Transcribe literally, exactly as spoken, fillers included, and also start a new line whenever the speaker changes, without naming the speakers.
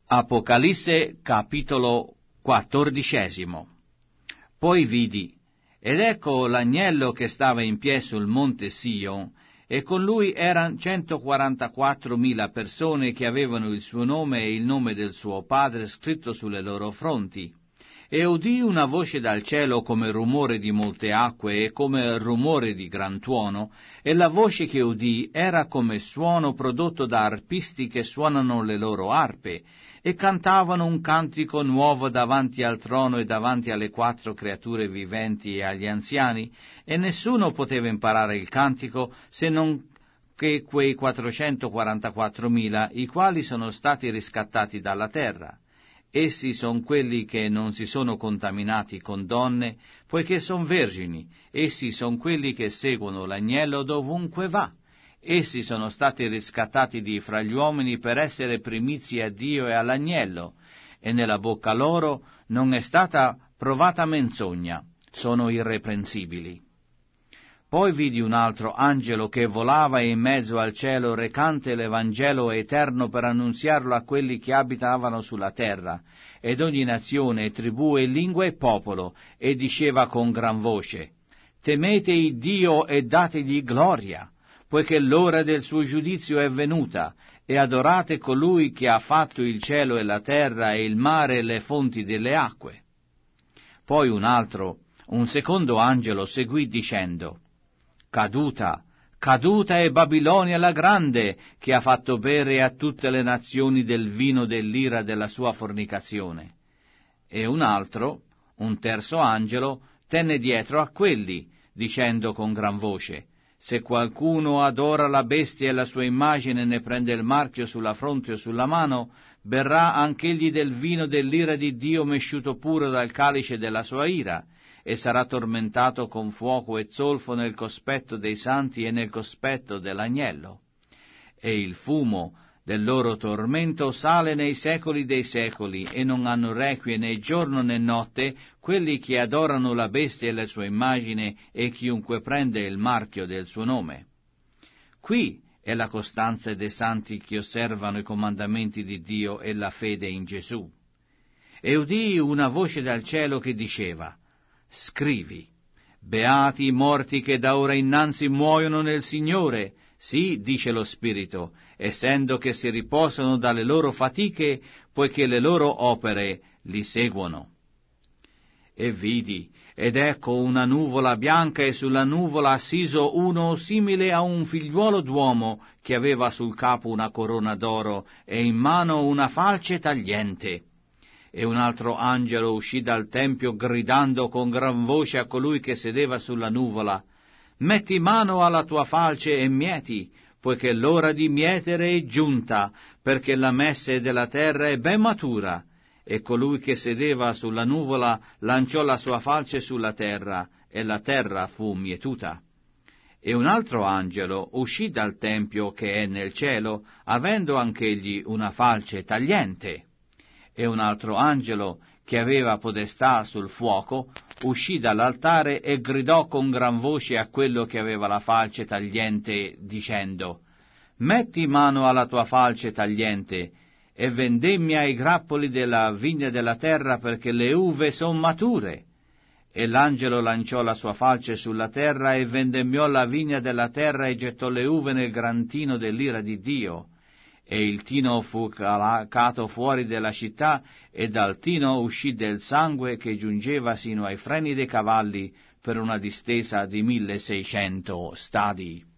Apocalisse capitolo quattordicesimo. Poi vidi, ed ecco l'agnello che stava in piedi sul monte Sion, e con lui erano centoquarantaquattromila persone che avevano il suo nome e il nome del suo padre scritto sulle loro fronti. E udii una voce dal cielo come rumore di molte acque e come rumore di gran tuono, e la voce che udii era come suono prodotto da arpisti che suonano le loro arpe, e cantavano un cantico nuovo davanti al trono e davanti alle quattro creature viventi e agli anziani, e nessuno poteva imparare il cantico se non che quei quattrocentoquarantaquattromila, i quali sono stati riscattati dalla terra. Essi sono quelli che non si sono contaminati con donne, poiché son vergini. Essi sono quelli che seguono l'agnello dovunque va. Essi sono stati riscattati di fra gli uomini per essere primizie a Dio e all'agnello, e nella bocca loro non è stata provata menzogna, sono irreprensibili. Poi vidi un altro angelo che volava in mezzo al cielo recante l'Evangelo eterno per annunziarlo a quelli che abitavano sulla terra, ed ogni nazione, tribù e lingua e popolo, e diceva con gran voce: Temete il Dio e dategli gloria, poiché l'ora del suo giudizio è venuta, e adorate colui che ha fatto il cielo e la terra e il mare e le fonti delle acque. Poi un altro, un secondo angelo seguì dicendo: Caduta, caduta è Babilonia la grande, che ha fatto bere a tutte le nazioni del vino dell'ira della sua fornicazione. E un altro, un terzo angelo, tenne dietro a quelli, dicendo con gran voce: Se qualcuno adora la bestia e la sua immagine e ne prende il marchio sulla fronte o sulla mano, berrà anch'egli del vino dell'ira di Dio mesciuto puro dal calice della sua ira, e sarà tormentato con fuoco e zolfo nel cospetto dei santi e nel cospetto dell'agnello. E il fumo del loro tormento sale nei secoli dei secoli, e non hanno requie né giorno né notte quelli che adorano la bestia e la sua immagine e chiunque prende il marchio del suo nome. Qui è la costanza dei santi che osservano i comandamenti di Dio e la fede in Gesù. E udii una voce dal cielo che diceva: Scrivi, beati i morti che da ora innanzi muoiono nel Signore, sì, dice lo Spirito, essendo che si riposano dalle loro fatiche, poiché le loro opere li seguono. E vidi, ed ecco una nuvola bianca, e sulla nuvola assiso uno simile a un figliuolo d'uomo, che aveva sul capo una corona d'oro e in mano una falce tagliente. E un altro angelo uscì dal tempio gridando con gran voce a colui che sedeva sulla nuvola: Metti mano alla tua falce e mieti, poiché l'ora di mietere è giunta, perché la messe della terra è ben matura. E colui che sedeva sulla nuvola lanciò la sua falce sulla terra, e la terra fu mietuta. E un altro angelo uscì dal tempio che è nel cielo, avendo anch'egli una falce tagliente. E un altro angelo, che aveva podestà sul fuoco, uscì dall'altare e gridò con gran voce a quello che aveva la falce tagliente, dicendo: Metti mano alla tua falce tagliente, e vendemmia i grappoli della vigna della terra, perché le uve son mature. E l'angelo lanciò la sua falce sulla terra, e vendemmiò la vigna della terra, e gettò le uve nel gran tino dell'ira di Dio. E il tino fu calacato fuori della città, e dal tino uscì del sangue che giungeva sino ai freni dei cavalli per una distesa di milleseicento stadi.